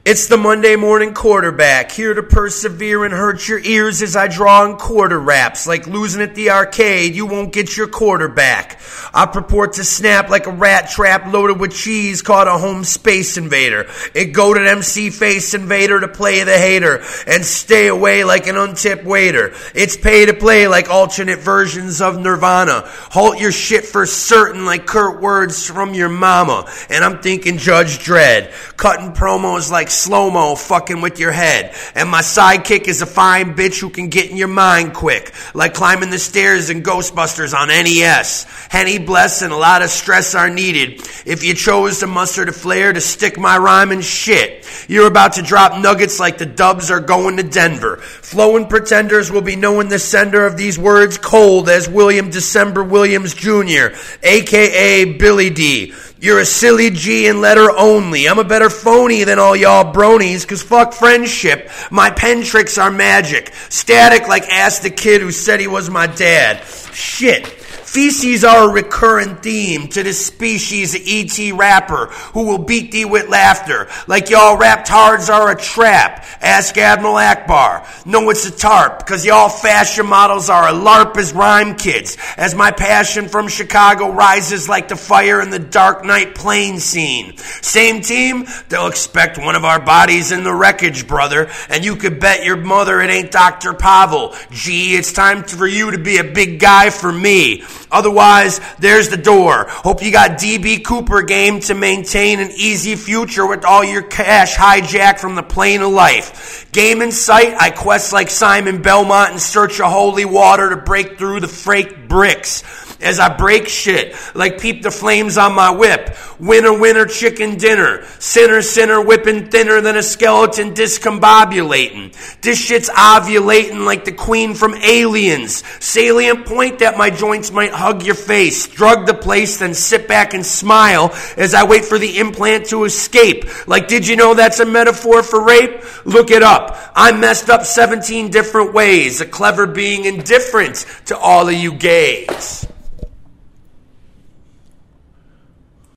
It's the Monday morning quarterback, here to persevere and hurt your ears as I draw on quarter raps. Like losing at the arcade, you won't get your quarterback. I purport to snap like a rat trap loaded with cheese called a home space invader. It goaded MC Face Invader to play the hater and stay away like an untipped waiter. It's pay to play like alternate versions of Nirvana. Halt your shit for certain like curt words from your mama. And I'm thinking Judge Dredd, cutting promos like slow-mo, fucking with your head. And my sidekick is a fine bitch who can get in your mind quick, like climbing the stairs in Ghostbusters on NES. Henny bless and a lot of stress are needed if you chose to muster the flair to stick my rhyme in shit. You're about to drop nuggets like the Dubs are going to Denver. Flowing pretenders will be knowing the sender of these words cold as William December Williams Jr., a.k.a. Billy D. You're a silly G in letter only. I'm a better phony than all y'all bronies, cause fuck friendship. My pen tricks are magic. Static like ask the kid who said he was my dad. Shit. Feces are a recurrent theme to this species of E.T. rapper who will beat thee with laughter. Like y'all raptards are a trap. Ask Admiral Akbar. No, it's a tarp, cause y'all fashion models are a LARP as rhyme kids. As my passion from Chicago rises like the fire in the Dark Knight plane scene. Same team, they'll expect one of our bodies in the wreckage, brother. And you could bet your mother it ain't Dr. Pavel. Gee, it's time for you to be a big guy for me. Otherwise, there's the door. Hope you got DB Cooper game to maintain an easy future with all your cash hijacked from the plane of life. Game in sight, I quest like Simon Belmont in search of holy water to break through the fake bricks. As I break shit, like peep the flames on my whip. Winner, winner, chicken dinner. Sinner, sinner, whipping thinner than a skeleton discombobulating. This shit's ovulating like the queen from Aliens. Salient point that my joints might hug your face. Drug the place, then sit back and smile as I wait for the implant to escape. Like, did you know that's a metaphor for rape? Look it up. I'm messed up 17 different ways. A clever being indifferent to all of you gays.